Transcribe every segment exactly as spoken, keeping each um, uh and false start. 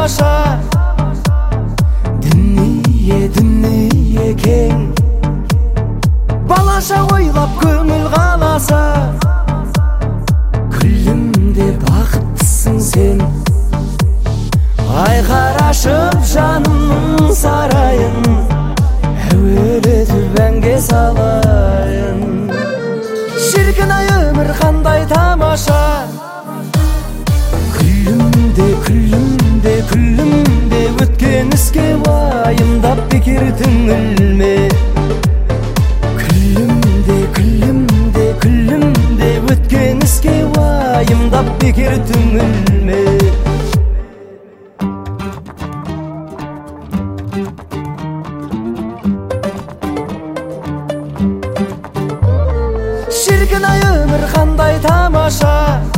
тамаша. Дүние дүние кең, балаша ойлап көңіл қаласа. Күлімде бақыттысың сен, ай қарашып жанымның сарайын, әуелетіп әнге салайын. Шіркін-ай өмір қандай тамаша. Күлімде, күлімде, күлімде өткен іске уайымдап бекер түңілме. Күлімде, күлімде, күлімде өткен іске уайымдап бекер түңілме. Шіркін-ай өмір қандай тамаша.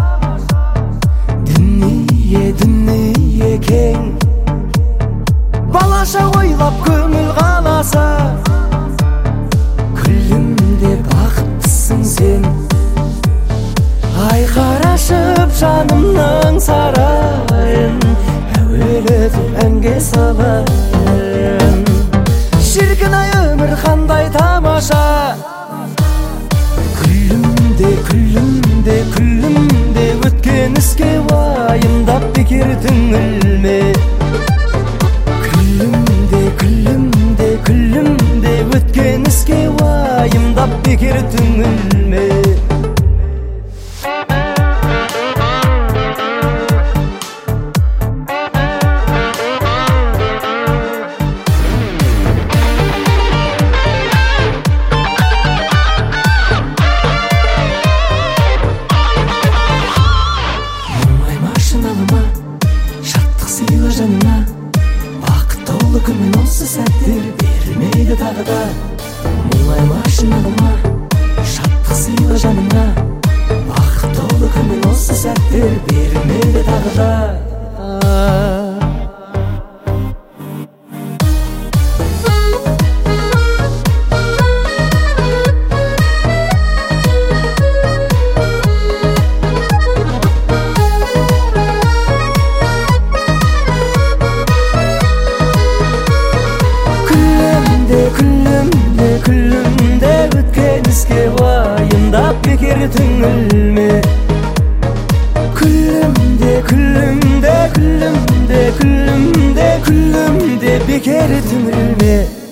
Дүние дүние кең, балаша ойлап көңіл қаласа. Күлімде бақыттысың сен, ай қарашып жанымның сарайын, әуелетіп әнге салайын. Шіркін-ай өмір қандай тамаша. Күлімде, күлімде, күлімде өткен іске уайымдап бекер түңілме. Күлімде, күлімде, күлімде өткен іске уайымдап бекер түңілме. Шаттық сыйла жанына, бақыт толы күнмен осы сәттер бермейді тағы да. Мұңай машиналыма, шаттық сыйла жанына, бақыт толы күнмен осы сәттер бермейді тағы да. Күлімде, күлімде өткен іске уайымдап бекер түңілме. Күлімде, күлімде, күлімде, күлімде, күлімде бекер түңілме.